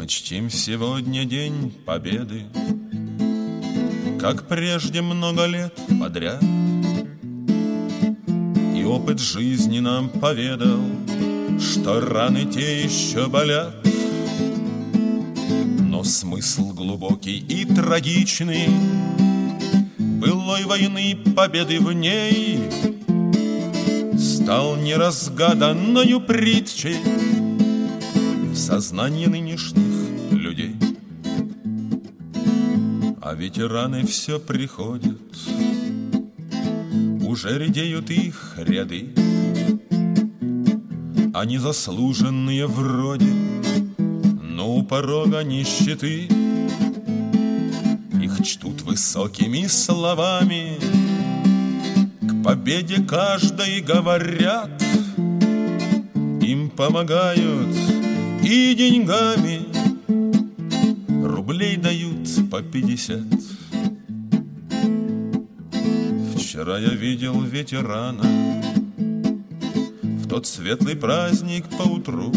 чтим сегодня День Победы, как прежде много лет подряд. И опыт жизни нам поведал, что раны те еще болят. Но смысл глубокий и трагичный былой войны, победы в ней, стал неразгаданною притчей в сознании нынешних людей. А ветераны все приходят, уже редеют их ряды. Они заслуженные вроде, но у порога нищеты. Их чтут высокими словами, к победе каждой говорят. Им помогают и деньгами, рублей дают по 50. Вчера я видел ветерана в тот светлый праздник поутру.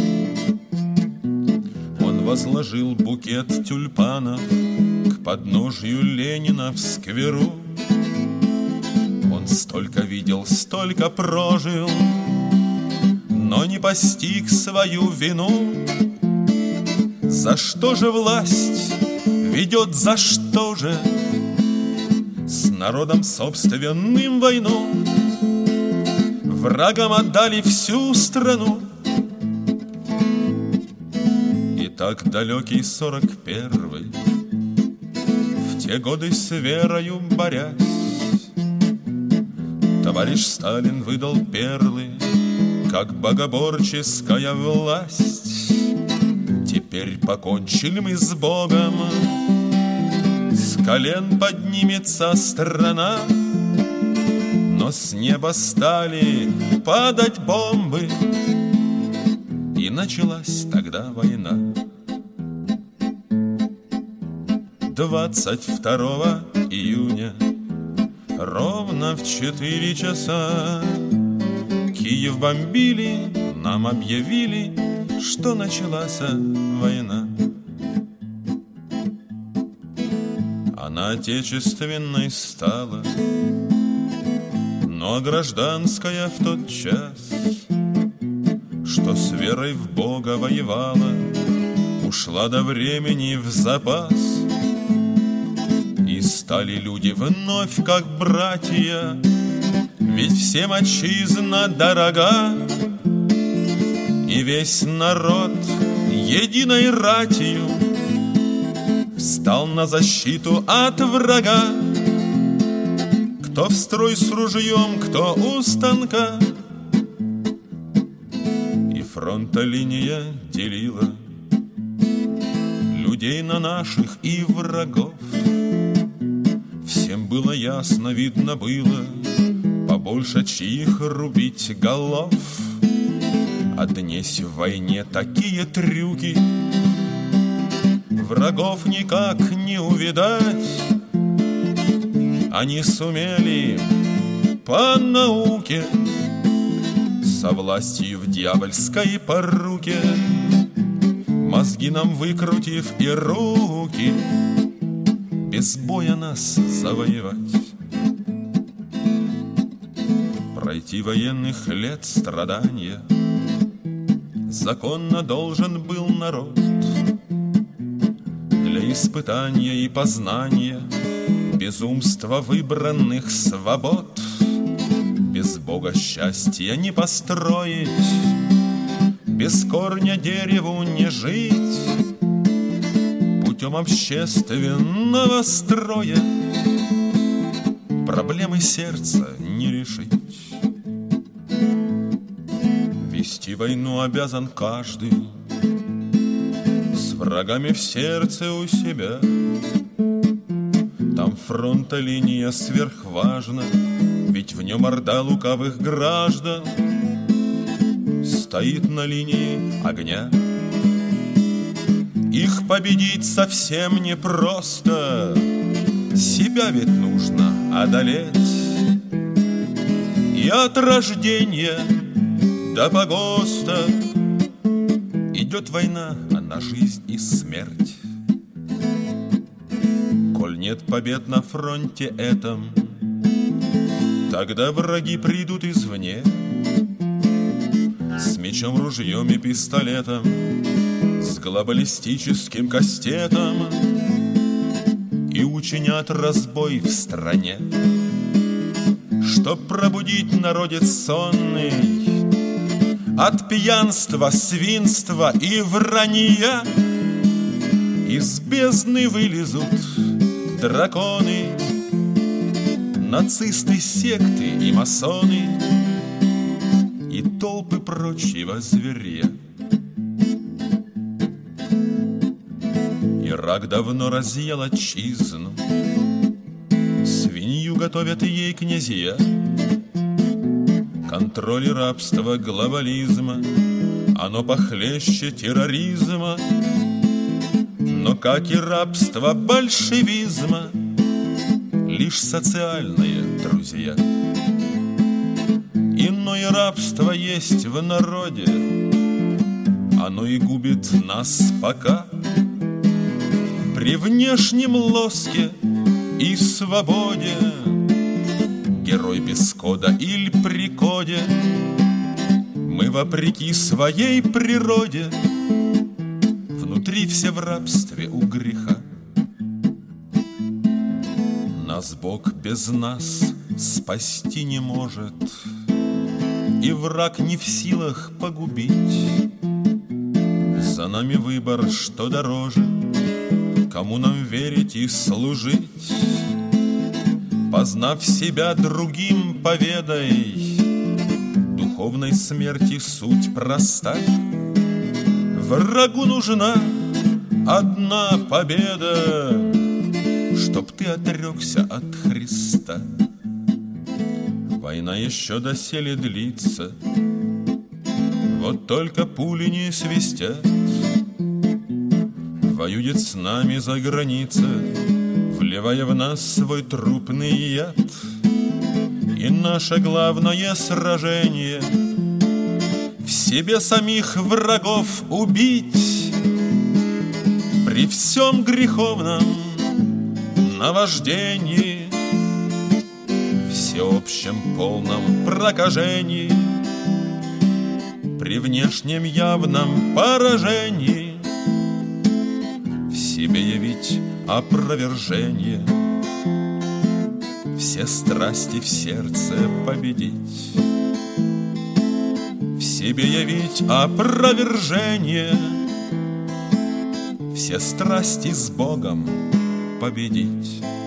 Он возложил букет тюльпанов к подножью Ленина в скверу. Он столько видел, столько прожил, но не постиг свою вину. За что же власть ведет, за что же с народом собственным войну? Врагам отдали всю страну. И так далекий 41-й, в те годы с верою борясь, товарищ Сталин выдал перлы, как богоборческая власть. Теперь покончили мы с Богом, с колен поднимется страна. Но с неба стали падать бомбы, и началась тогда война. 22 июня ровно в 4 часа Киев бомбили, нам объявили, что началась война. Она отечественной стала, но гражданская в тот час, что с верой в Бога воевала, ушла до времени в запас. И стали люди вновь как братья, ведь всем отчизна дорога. И весь народ единой ратью встал на защиту от врага. Кто в строй с ружьем, кто у станка. И фронта линия делила людей на наших и врагов. Всем было ясно, видно было, побольше чьих рубить голов. А днесь в войне такие трюки, врагов никак не увидать. Они сумели по науке со властью в дьявольской поруке, мозги нам выкрутив и руки, без боя нас завоевать. Пройти военных лет страдания законно должен был народ для испытания и познания безумства выбранных свобод. Без Бога счастья не построить, без корня дереву не жить, путем общественного строя проблемы сердца не решить. Вести войну обязан каждый, с врагами в сердце у себя. Там фронта линия сверхважна, ведь в нем орда лукавых граждан стоит на линии огня. Их победить совсем непросто, себя ведь нужно одолеть. И от рождения до погоста Идет война, она жизнь и смерть. Коль нет побед на фронте этом, тогда враги придут извне с мечом, ружьем и пистолетом, с глобалистическим кастетом, и учинят разбой в стране, чтоб пробудить народец сонный от пьянства, свинства и вранья. Из бездны вылезут драконы, нацисты, секты и масоны, и толпы прочего зверя. Ирак давно разъел отчизну, свинью готовят ей князья. Контроль и рабство глобализма, оно похлеще терроризма. Но, как и рабство большевизма, лишь социальные друзья. Иное рабство есть в народе, оно и губит нас пока. При внешнем лоске и свободе, герой без кода или при коде, мы вопреки своей природе внутри все в рабстве у греха. Нас Бог без нас спасти не может, и враг не в силах погубить. За нами выбор, что дороже, кому нам верить и служить. Познав себя, другим поведай, духовной смерти суть проста. Врагу нужна одна победа, чтоб ты отрекся от Христа. Война еще доселе длится, вот только пули не свистят. Воюет с нами за граница, вливая в нас свой трупный яд. И наше главное сражение — в себе самих врагов убить. При всем греховном наваждении, всеобщем полном прокажении, при внешнем явном поражении в себе явить опровержение, все страсти в сердце победить, в себе явить опровержение, все страсти с Богом победить.